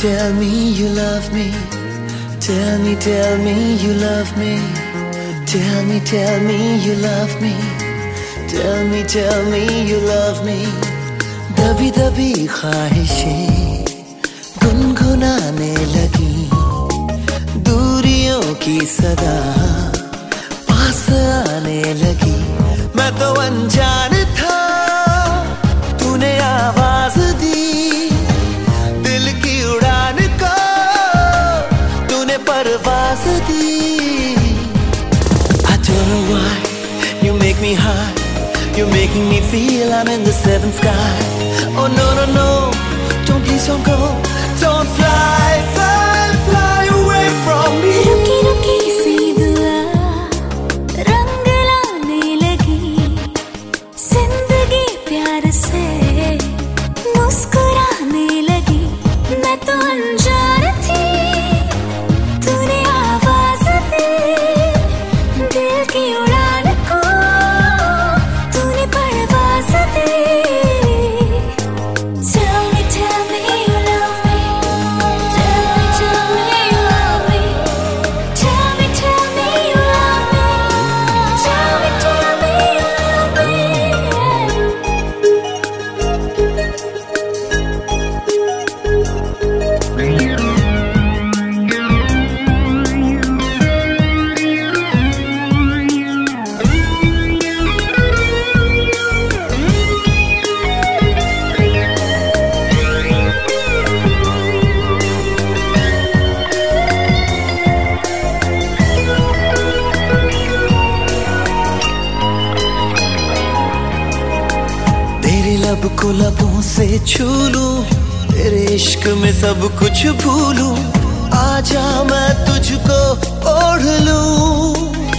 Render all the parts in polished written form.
tell me you love me. Tell me you love me. Tell me you love me. Tell me you love me. दबी दबी ख्वाहिशें गुनगुनाने लगी, दूरियों की सदा पास आने लगी। मैं तो अनजान था, तूने आवाज दी, दिल की उड़ान को तूने परवाज दी। I don't know why you make me high, you're making me feel I'm in the seventh sky. Oh no no no, don't please don't go, don't fly, fly, fly away from me. रुकी रुकी सी दुआ रंग लाने लगी, जिंदगी प्यार से मुस्कुराने लगी। मैं तो अनजान थी, तूने आवाज दी, दिल की उड़ान को तूने परवाज दी। Tell me you love me. Tell me you love me. Tell me you love me. Tell me you love me. तेरे लब को लबों से छू लूं, तेरे इश्क में सब कुछ भूलूं। आजा मैं तुझको ओढ़ लूं।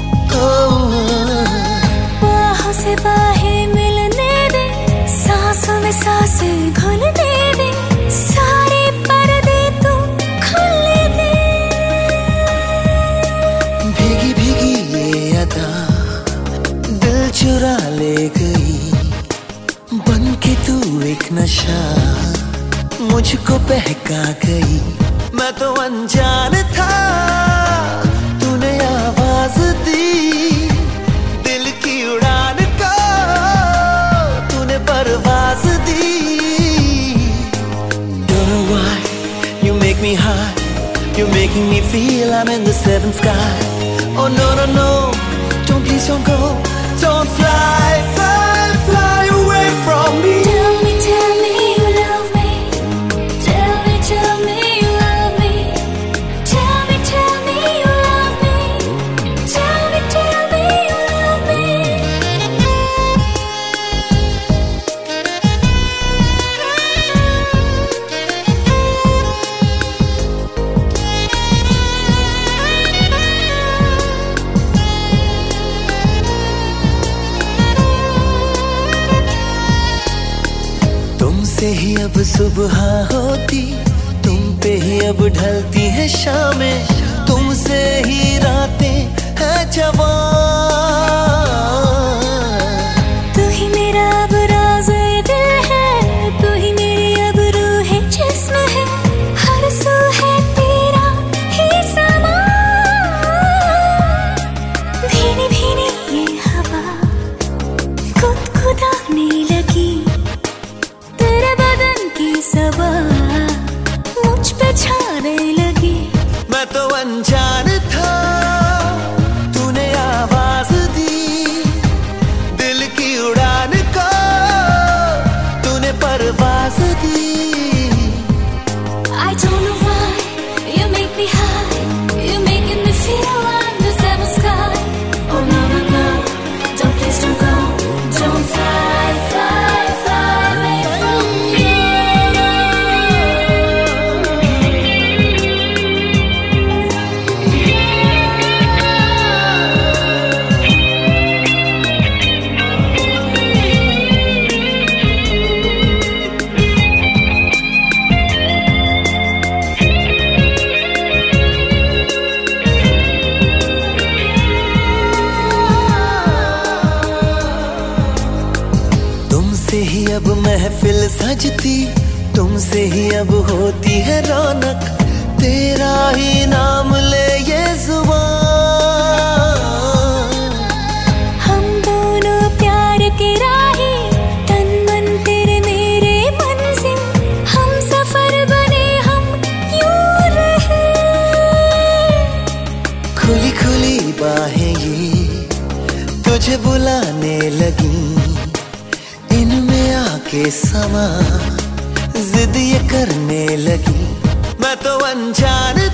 बाहों से बाहें मिलने दे, सांसों में सांसें घुलने दे, सारे पर्दे तू खुलने दे। भीगी भीगी ये अदा दिल चुरा ले गई, बन के तू एक नशा मुझको बहका गई। मैं तो अनजान था, तूने आवाज दी, दिल की उड़ान को तूने परवाज दी। Don't know why you make me high, you're making me feel I'm in the seventh sky. Oh no no no, don't please don't go, don't fly, fly, fly away from me. Tell me you love me. Tell me you love me. Tell me you love me. Tell me you love me. तुमसे ही अब सुबह होती, तुम पे ही अब ढलती है शामें, तुमसे ही रातें हैं जवान। तू ही मेरा अब राज़-ए दिल है, तू ही मेरी अब रूह जिस्म है, हर सू है तेरा ही समा। भीनी भीनी ये हवा गुदगुदाने लगी, तेरे बदन की सबा मुझ पे छाने लगी। मैं तो अनजान था, तूने आवाज दी, दिल की उड़ान को तूने परवाज दी। I don't know why you make me high, you're making me feel I'm the seventh sky. Oh no no no, don't please don't go, don't fly, fly, fly away from me. तुमसे ही अब महफिल सजती, तुमसे से ही अब होती है रौनक, तेरा ही नाम ले ये जुबान। हम दोनों प्यार के राही, तन मन तेरे मेरे मंजिल, हम सफर बने हम यूं रहे। खुली खुली बाहें ये तुझे बुलाने लगी, इनमें आके समा जिद ये करने लगी। मैं तो अनजान